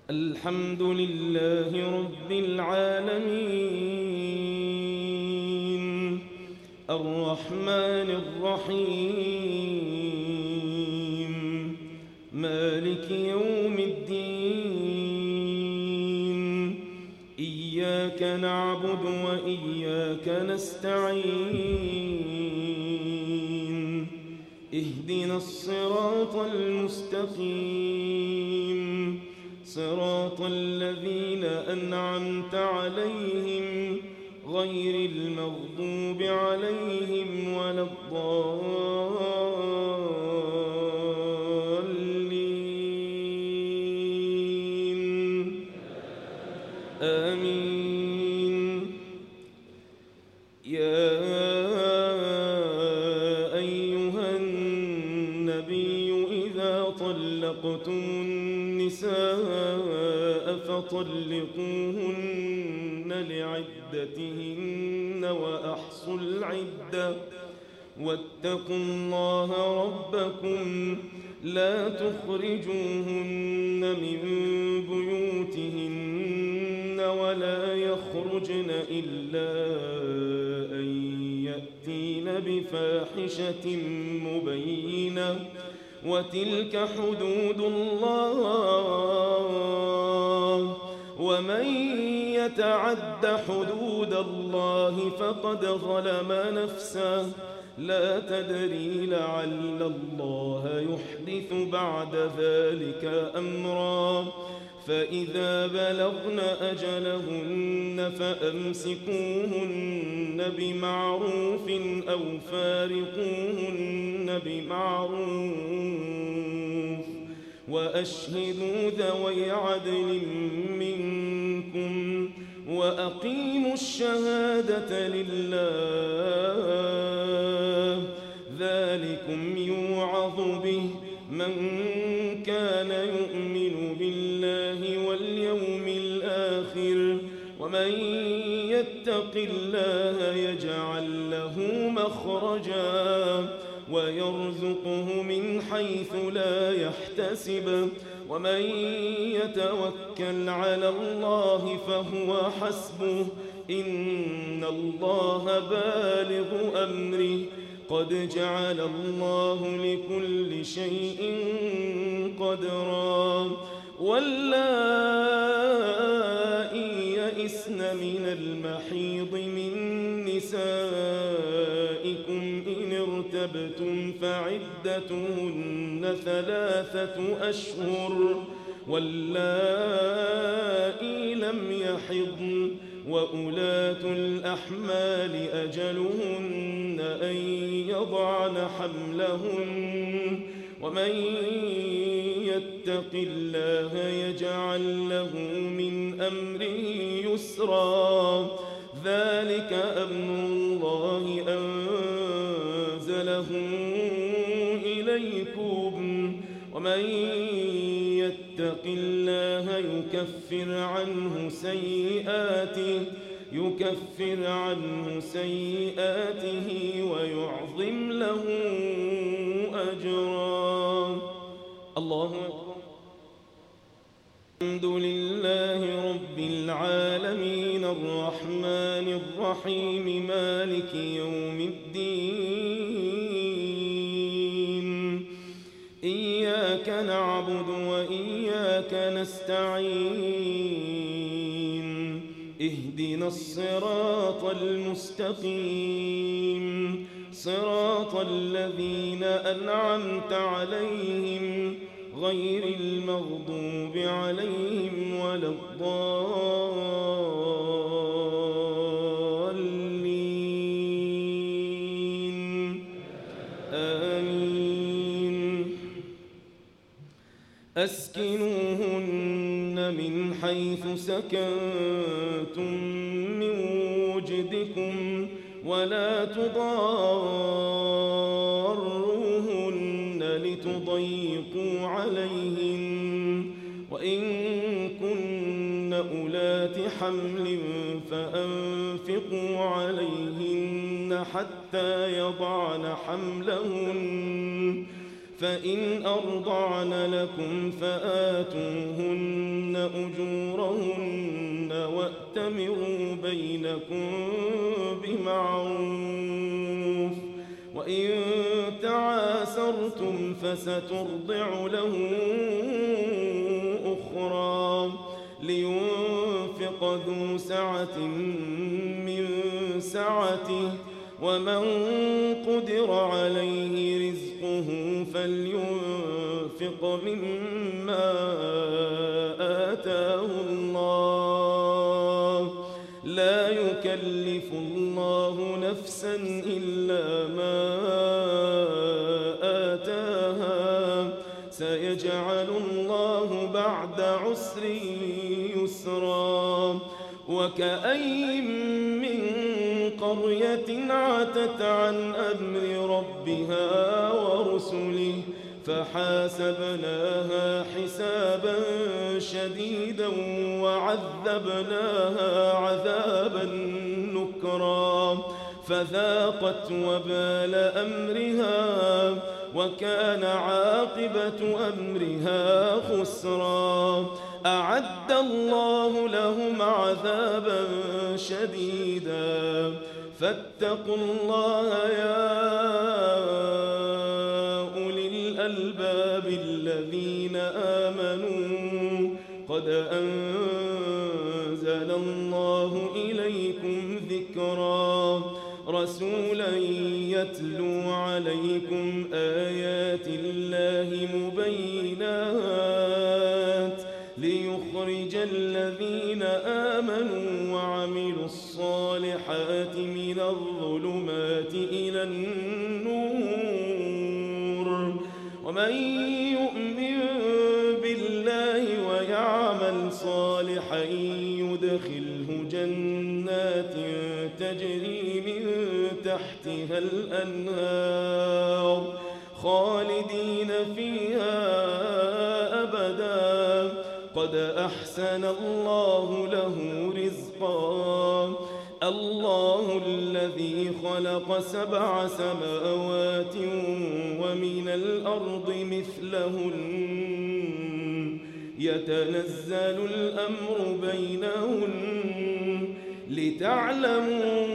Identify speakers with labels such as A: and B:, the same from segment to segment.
A: الحمد لله رب العالمين الرحمن الرحيم مالك يوم الدين إياك نعبد وإياك نستعين اهدنا الصراط المستقيم صراط الذين أنعمت عليهم غير المغضوب عليهم ولا الضالين آمين. يا أيها النبي إذا طلقتم النساء فطلقوهن لعدتهن وأحصوا العدة واتقوا الله ربكم لا تخرجوهن من بيوتهن ولا يخرجن إلا أن يأتين بفاحشة مبينة وتلك حدود الله ومن يتعد حدود الله فقد ظلم نفسه لا تدري لعل الله يحدث بعد ذلك أمرا فإذا بلغن أجلهن فأمسكوهن بمعروف أو فارقوهن بمعروف وأشهدوا ذوي عدل منكم وأقيموا الشهادة لله ذلكم يوعظ به من كان يؤمن بالله واليوم الآخر ومن يتق الله يجعل له مخرجا ويرزقه من حيث لا يحتسب ومن يتوكل على الله فهو حسبه إن الله بالغ أمره قد جعل الله لكل شيء قدرا واللائي يئسن من المحيض من نسائكم إن ارتبتم فعدتهن 3 أشهر واللائي لم يحضن وأولاة الأحمال أجلهن أن يضعن حملهن ومن يتق الله يجعل له من أمره يسرا ذلك أمر الله أنزله إليكم ومن يتق الله يكفر عنه سيئاته ويعظم له أجرا الله أكبر. الحمد لله رب العالمين الرحمن الرحيم مالك يوم الدين إياك نعبد وإياك نستعين اهدنا الصراط المستقيم صراط الذين أنعمت عليهم غير المغضوب عليهم ولا الضالين آمين. أسكنوهن من حيث سكنتم من وجدكم ولا تضاروهن لتضيقوا عليهن وإن كن أولات حمل فأنفقوا عليهن حتى يضعن حملهن فإن أرضعن لكم فآتوهن أجورهن وأتمروا بينكم بمعروف وإن تعاسرتم فسترضع له أخرى لينفق ذو سعة من سعته ومن قدر عليه رزقه فلينفق مما آتاه الله لا يكلف الله نفسا إلا ما آتاها سيجعل الله بعد عسر يسرا وكأي من قرية عتت عن أمر ربها ورسله فحاسبناها حسابا شديدا وعذبناها عذابا نكرا فذاقت وبال أمرها وكان عاقبة أمرها خسرا أعد الله لهم عذابا شديدا فاتقوا الله يا أولي الألباب الذين آمنوا قد أنزل الله إليكم ذكرا رسولا يتلو عليكم آيات الله مبينات ليخرج الذين آمنوا وعملوا الصالحات من الظلمات إلى النور ومن يؤمن بالله ويعمل صالحا يدخله جنات تجري من تحتها الأنهار خالدين فيها أبدا قد أحسن الله له رزقا الله الذي خلق 7 سماوات ومن الأرض مثلهن يتنزل الأمر بينهن لتعلموا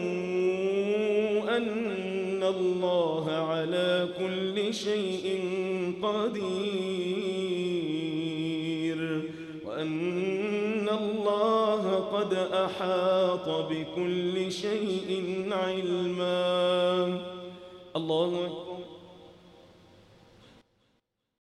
A: أن الله على كل شيء قدير وأن الله قد أحاط بكل شيء علما الله أكبر